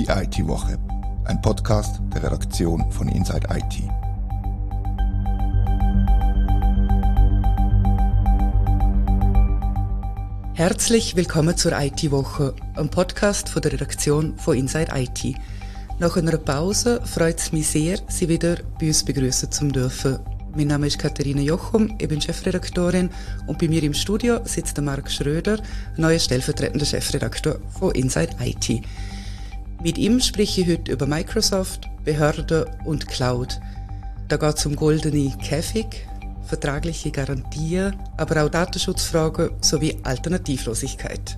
Die IT-Woche, ein Podcast der Redaktion von Inside IT. Herzlich willkommen zur IT-Woche, einem Podcast von der Redaktion von Inside IT. Nach einer Pause freut es mich sehr, Sie wieder bei uns begrüßen zu dürfen. Mein Name ist Katharina Jochum, ich bin Chefredaktorin und bei mir im Studio sitzt der Marc Schröder, neuer stellvertretender Chefredaktor von Inside IT. Mit ihm spreche ich heute über Microsoft, Behörden und Cloud. Da geht es um goldene Käfig, vertragliche Garantien, aber auch Datenschutzfragen sowie Alternativlosigkeit.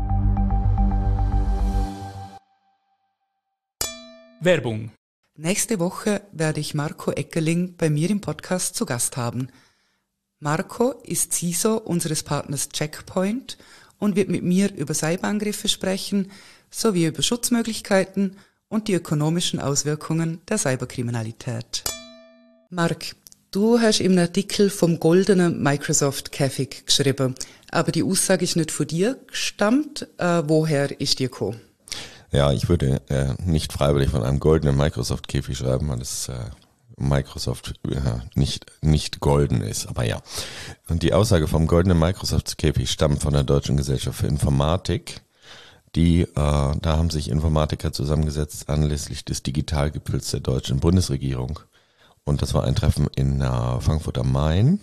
Werbung. Nächste Woche werde ich Marco Eckerling bei mir im Podcast zu Gast haben. Marco ist CISO unseres Partners Checkpoint und wird mit mir über Cyberangriffe sprechen, sowie über Schutzmöglichkeiten und die ökonomischen Auswirkungen der Cyberkriminalität. Marc, du hast im Artikel vom goldenen Microsoft-Käfig geschrieben, aber die Aussage ist nicht von dir gestammt. Woher ist die gekommen? Ja, ich würde nicht freiwillig von einem goldenen Microsoft-Käfig schreiben, weil es Microsoft nicht golden ist, aber ja. Und die Aussage vom goldenen Microsoft-Käfig stammt von der Deutschen Gesellschaft für Informatik. Da haben sich Informatiker zusammengesetzt anlässlich des Digitalgipfels der deutschen Bundesregierung. Und das war ein Treffen in Frankfurt am Main,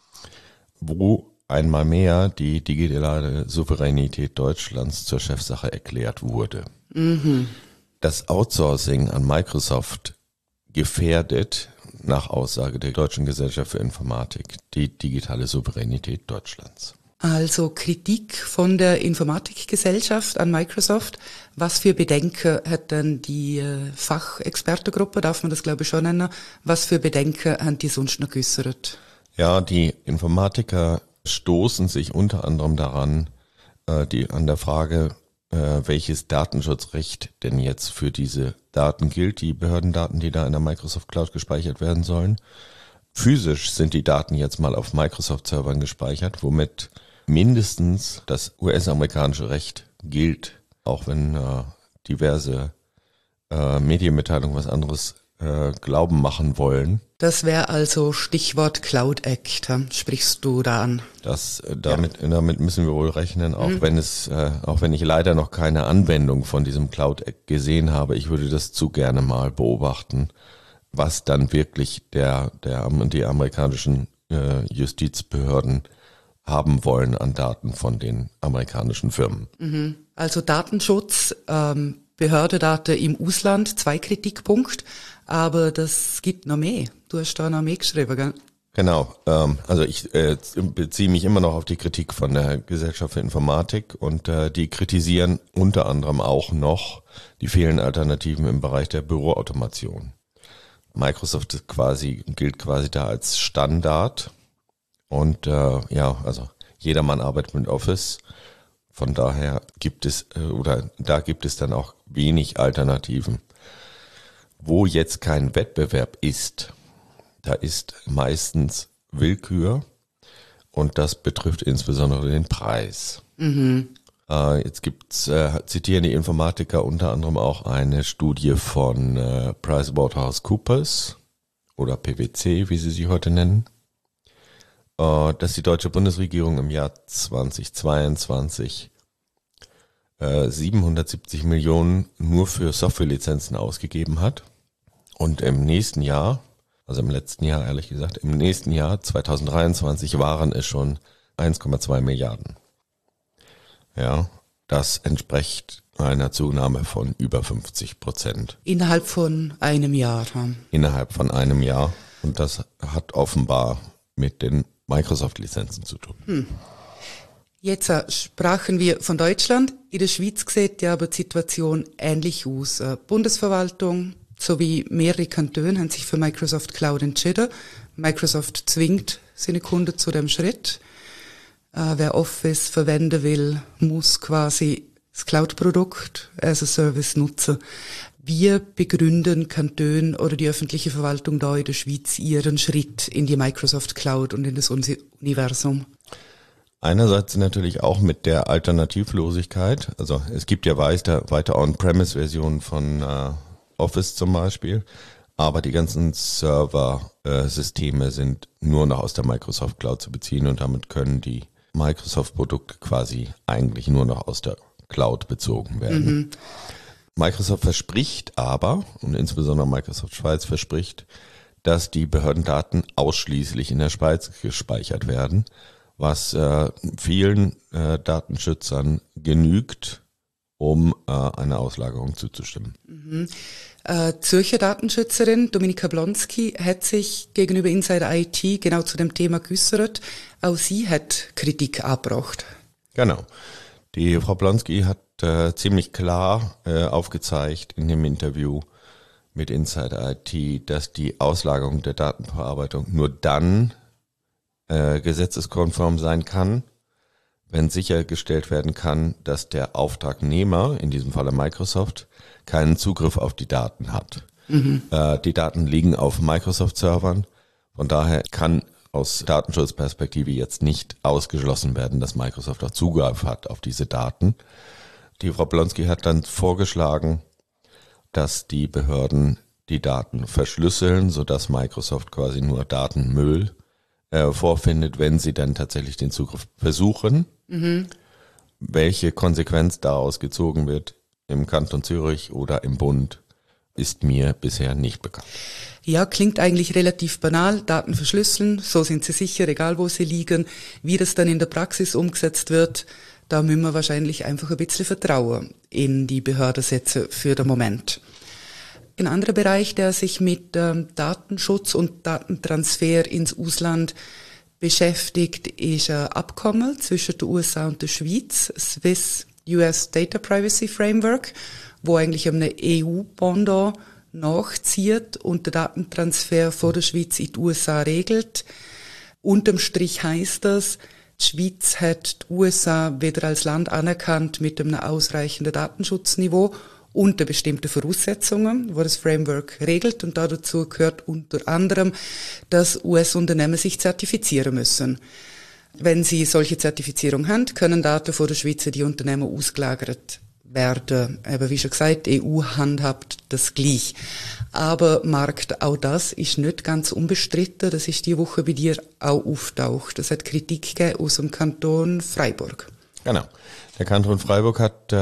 wo einmal mehr die digitale Souveränität Deutschlands zur Chefsache erklärt wurde. Mhm. Das Outsourcing an Microsoft gefährdet, nach Aussage der Deutschen Gesellschaft für Informatik, die digitale Souveränität Deutschlands. Also Kritik von der Informatikgesellschaft an Microsoft. Was für Bedenken hat denn die Fachexpertengruppe, darf man das glaube ich schon nennen, was für Bedenken haben die sonst noch geäußert? Ja, die Informatiker stoßen sich unter anderem daran, an der Frage, welches Datenschutzrecht denn jetzt für diese Daten gilt, die Behördendaten, die da in der Microsoft Cloud gespeichert werden sollen. Physisch sind die Daten jetzt mal auf Microsoft-Servern gespeichert, womit mindestens das US-amerikanische Recht gilt, auch wenn diverse Medienmitteilungen was anderes glauben machen wollen. Das wäre also Stichwort Cloud Act, sprichst du da an? Damit müssen wir wohl rechnen, auch wenn ich leider noch keine Anwendung von diesem Cloud Act gesehen habe. Ich würde das zu gerne mal beobachten, was dann wirklich die amerikanischen Justizbehörden haben wollen an Daten von den amerikanischen Firmen. Also Datenschutz, Behördendaten im Ausland, 2 Kritikpunkte, aber das gibt noch mehr. Du hast da noch mehr geschrieben, gell? Genau, also ich beziehe mich immer noch auf die Kritik von der Gesellschaft für Informatik und die kritisieren unter anderem auch noch die fehlenden Alternativen im Bereich der Büroautomation. Microsoft gilt quasi da als Standard und also jedermann arbeitet mit Office. Von daher gibt es dann auch wenig Alternativen. Wo jetzt kein Wettbewerb ist, da ist meistens Willkür und das betrifft insbesondere den Preis. Mhm. Jetzt zitieren die Informatiker unter anderem auch eine Studie von PricewaterhouseCoopers oder PwC, wie sie heute nennen, dass die deutsche Bundesregierung im Jahr 2022 770 Millionen nur für Softwarelizenzen ausgegeben hat und im nächsten Jahr, also im letzten Jahr ehrlich gesagt, im nächsten Jahr 2023 waren es schon 1,2 Milliarden. Ja, das entspricht einer Zunahme von über 50%. Innerhalb von einem Jahr. Innerhalb von einem Jahr. Und das hat offenbar mit den Microsoft-Lizenzen zu tun. Jetzt sprachen wir von Deutschland. In der Schweiz sieht ja aber die Situation ähnlich aus. Bundesverwaltung sowie mehrere Kantone haben sich für Microsoft Cloud entschieden. Microsoft zwingt seine Kunden zu dem Schritt. Wer Office verwenden will, muss quasi das Cloud-Produkt as a Service nutzen. Wie begründen Kantone oder die öffentliche Verwaltung da in der Schweiz ihren Schritt in die Microsoft Cloud und in das Universum? Einerseits natürlich auch mit der Alternativlosigkeit. Also es gibt ja weiter On-Premise-Versionen von Office zum Beispiel, aber die ganzen Server-Systeme sind nur noch aus der Microsoft Cloud zu beziehen und damit können die Microsoft-Produkte quasi eigentlich nur noch aus der Cloud bezogen werden. Microsoft verspricht aber, und insbesondere Microsoft Schweiz verspricht, dass die Behördendaten ausschließlich in der Schweiz gespeichert werden, was vielen Datenschützern genügt, um einer Auslagerung zuzustimmen. Zürcher Datenschützerin Dominika Blonski hat sich gegenüber Insider IT genau zu dem Thema geäußert. Auch sie hat Kritik angebracht. Genau. Die Frau Blonski hat ziemlich klar aufgezeigt in dem Interview mit Insider IT, dass die Auslagerung der Datenverarbeitung nur dann gesetzeskonform sein kann, wenn sichergestellt werden kann, dass der Auftragnehmer, in diesem Falle Microsoft, keinen Zugriff auf die Daten hat. Die Daten liegen auf Microsoft-Servern, von daher kann aus Datenschutzperspektive jetzt nicht ausgeschlossen werden, dass Microsoft auch Zugriff hat auf diese Daten. Die Frau Blonski hat dann vorgeschlagen, dass die Behörden die Daten verschlüsseln, sodass Microsoft quasi nur Datenmüll vorfindet, wenn sie dann tatsächlich den Zugriff versuchen. Welche Konsequenz daraus gezogen wird im Kanton Zürich oder im Bund, ist mir bisher nicht bekannt. Ja, klingt eigentlich relativ banal. Daten verschlüsseln, so sind sie sicher, egal wo sie liegen. Wie das dann in der Praxis umgesetzt wird, da müssen wir wahrscheinlich einfach ein bisschen Vertrauen in die Behörde setzen für den Moment. Ein anderer Bereich, der sich mit Datenschutz und Datentransfer ins Ausland beschäftigt, ist ein Abkommen zwischen den USA und der Schweiz, Swiss-US Data Privacy Framework, wo eigentlich einem EU-Pendant nachzieht und den Datentransfer von der Schweiz in die USA regelt. Unterm Strich heisst das, die Schweiz hat die USA weder als Land anerkannt mit einem ausreichenden Datenschutzniveau unter bestimmten Voraussetzungen, wo das Framework regelt, und dazu gehört unter anderem, dass US-Unternehmen sich zertifizieren müssen. Wenn sie solche Zertifizierung haben, können Daten von der Schweiz in die Unternehmen ausgelagert werden. Aber wie schon gesagt, die EU handhabt das gleich. Aber Markt, auch das ist nicht ganz unbestritten. Das ist die Woche bei dir auch auftaucht. Es hat Kritik gegeben aus dem Kanton Freiburg. Genau. Der Kanton Freiburg hat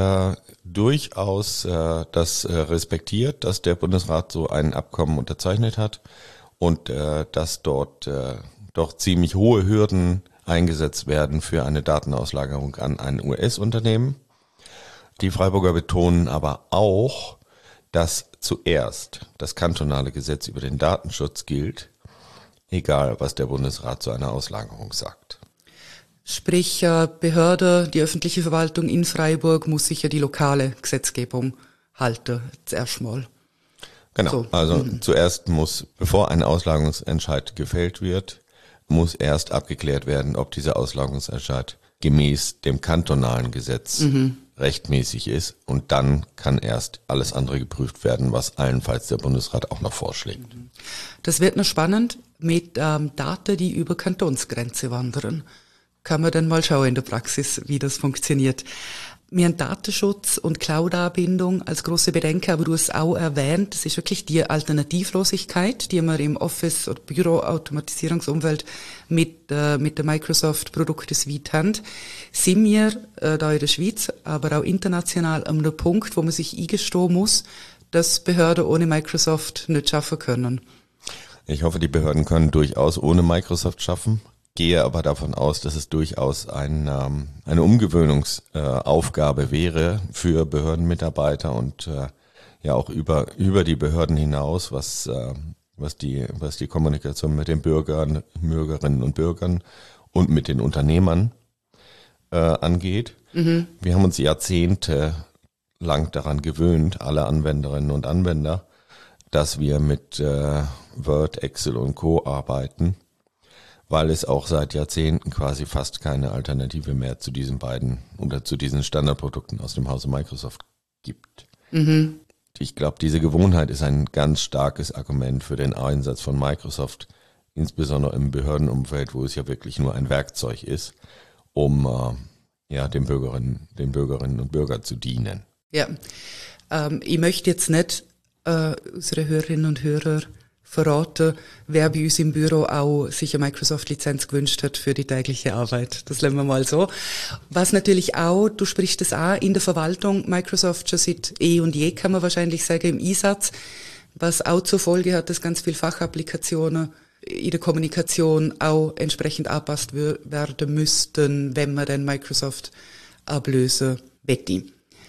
durchaus das respektiert, dass der Bundesrat so ein Abkommen unterzeichnet hat und dass dort doch ziemlich hohe Hürden eingesetzt werden für eine Datenauslagerung an ein US-Unternehmen. Die Freiburger betonen aber auch, dass zuerst das kantonale Gesetz über den Datenschutz gilt, egal was der Bundesrat zu einer Auslagerung sagt. Sprich, Behörde, die öffentliche Verwaltung in Freiburg muss sich ja die lokale Gesetzgebung halten, zuerst mal. Genau, So. Also zuerst muss, bevor ein Auslagerungsentscheid gefällt wird, muss erst abgeklärt werden, ob dieser Auslagerungsentscheid gemäß dem kantonalen Gesetz rechtmäßig ist, und dann kann erst alles andere geprüft werden, was allenfalls der Bundesrat auch noch vorschlägt. Das wird noch spannend mit Daten, die über Kantonsgrenze wandern. Kann man dann mal schauen in der Praxis, wie das funktioniert. Wir haben Datenschutz und Cloud-Anbindung als große Bedenken, aber du hast auch erwähnt, das ist wirklich die Alternativlosigkeit, die wir im Office- oder Büroautomatisierungsumfeld mit der Microsoft-Produkte-Suite haben. Sind wir da in der Schweiz, aber auch international an einem Punkt, wo man sich eingestehen muss, dass Behörden ohne Microsoft nicht schaffen können? Ich hoffe, die Behörden können durchaus ohne Microsoft schaffen. Gehe aber davon aus, dass es durchaus eine Umgewöhnungsaufgabe wäre für Behördenmitarbeiter und ja auch über die Behörden hinaus, was die Kommunikation mit den Bürgerinnen und Bürgern und mit den Unternehmern angeht. Wir haben uns jahrzehntelang daran gewöhnt, alle Anwenderinnen und Anwender, dass wir mit Word, Excel und Co. arbeiten, weil es auch seit Jahrzehnten quasi fast keine Alternative mehr zu diesen beiden oder zu diesen Standardprodukten aus dem Hause Microsoft gibt. Ich glaube, diese Gewohnheit ist ein ganz starkes Argument für den Einsatz von Microsoft, insbesondere im Behördenumfeld, wo es ja wirklich nur ein Werkzeug ist um den Bürgerinnen und Bürgern zu dienen. Ja, ich möchte jetzt nicht unsere Hörerinnen und Hörer verraten, wer bei uns im Büro auch sich eine Microsoft-Lizenz gewünscht hat für die tägliche Arbeit. Das lassen wir mal so. Was natürlich auch, du sprichst es auch, in der Verwaltung Microsoft schon seit und je, kann man wahrscheinlich sagen, im Einsatz, was auch zur Folge hat, dass ganz viele Fachapplikationen in der Kommunikation auch entsprechend angepasst werden müssten, wenn man dann Microsoft ablösen wette.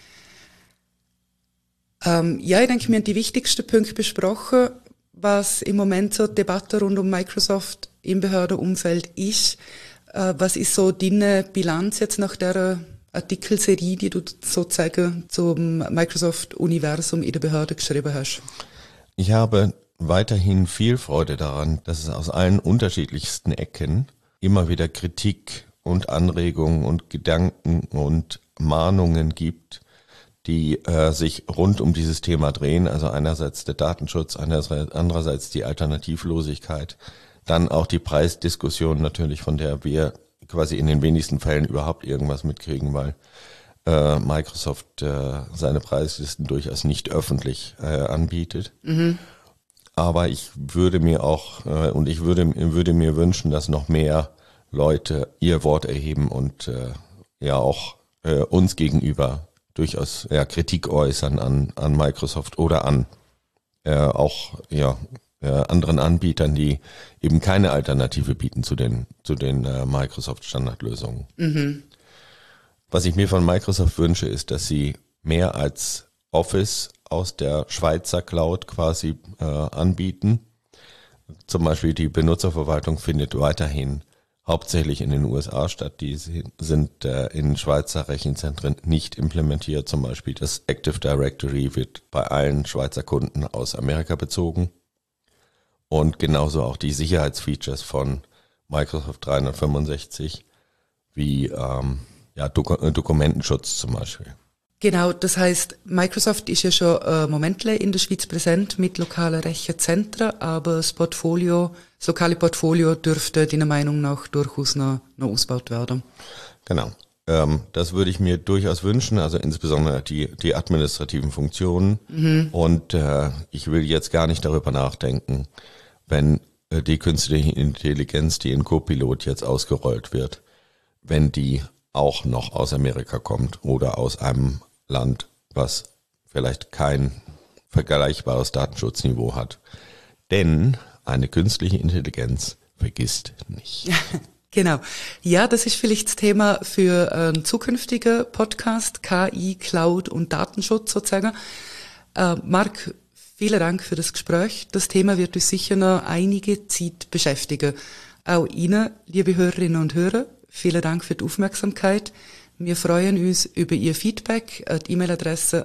Ich denke, wir haben die wichtigsten Punkte besprochen, was im Moment so die Debatte rund um Microsoft im Behördenumfeld ist. Was ist so deine Bilanz jetzt nach der Artikelserie, die du sozusagen zum Microsoft-Universum in der Behörde geschrieben hast? Ich habe weiterhin viel Freude daran, dass es aus allen unterschiedlichsten Ecken immer wieder Kritik und Anregungen und Gedanken und Mahnungen gibt, die sich rund um dieses Thema drehen. Also einerseits der Datenschutz, andererseits die Alternativlosigkeit, dann auch die Preisdiskussion natürlich, von der wir quasi in den wenigsten Fällen überhaupt irgendwas mitkriegen, weil Microsoft seine Preislisten durchaus nicht öffentlich anbietet. Mhm. Aber ich würde mir auch ich würde mir wünschen, dass noch mehr Leute ihr Wort erheben und auch uns gegenüber durchaus Kritik äußern an Microsoft oder an anderen Anbietern, die eben keine Alternative bieten zu den Microsoft Standardlösungen. Mhm. Was ich mir von Microsoft wünsche, ist, dass sie mehr als Office aus der Schweizer Cloud quasi anbieten. Zum Beispiel die Benutzerverwaltung findet weiterhin hauptsächlich in den USA statt. Die sind in Schweizer Rechenzentren nicht implementiert. Zum Beispiel das Active Directory wird bei allen Schweizer Kunden aus Amerika bezogen. Und genauso auch die Sicherheitsfeatures von Microsoft 365 wie Dokumentenschutz zum Beispiel. Genau, das heißt, Microsoft ist ja schon momentle in der Schweiz präsent mit lokalen Rechenzentren, aber das lokale Portfolio dürfte deiner Meinung nach durchaus noch ausgebaut werden. Genau, das würde ich mir durchaus wünschen, also insbesondere die administrativen Funktionen. Mhm. Und ich will jetzt gar nicht darüber nachdenken, wenn die künstliche Intelligenz, die in Copilot jetzt ausgerollt wird, wenn die auch noch aus Amerika kommt oder aus einem Land, was vielleicht kein vergleichbares Datenschutzniveau hat. Denn eine künstliche Intelligenz vergisst nicht. Genau. Ja, das ist vielleicht das Thema für einen zukünftigen Podcast, KI, Cloud und Datenschutz sozusagen. Marc, vielen Dank für das Gespräch. Das Thema wird uns sicher noch einige Zeit beschäftigen. Auch Ihnen, liebe Hörerinnen und Hörer, vielen Dank für die Aufmerksamkeit. Wir freuen uns über Ihr Feedback an die E-Mail-Adresse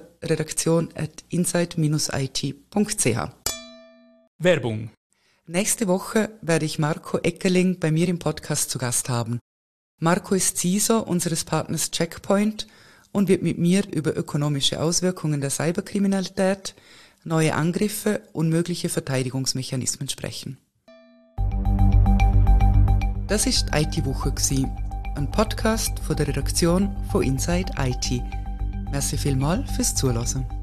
redaktion@insight-it.ch. Werbung. Nächste Woche werde ich Marco Eckerling bei mir im Podcast zu Gast haben. Marco ist CISO unseres Partners Checkpoint und wird mit mir über ökonomische Auswirkungen der Cyberkriminalität, neue Angriffe und mögliche Verteidigungsmechanismen sprechen. Das ist IT-Woche gsi, ein Podcast von der Redaktion von Inside IT. Merci vielmals fürs Zuhören.